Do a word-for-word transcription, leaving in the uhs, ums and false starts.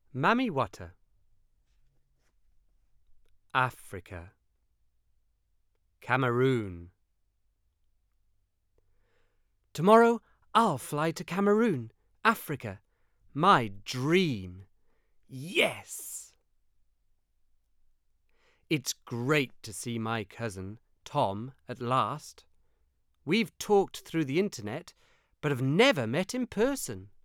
Mami Wata. Africa. Cameroon. Tomorrow I'll fly to Cameroon, Africa. My dream. Yes! It's great to see my cousin, Tom, at last. We've talked through the internet, but have never met in person.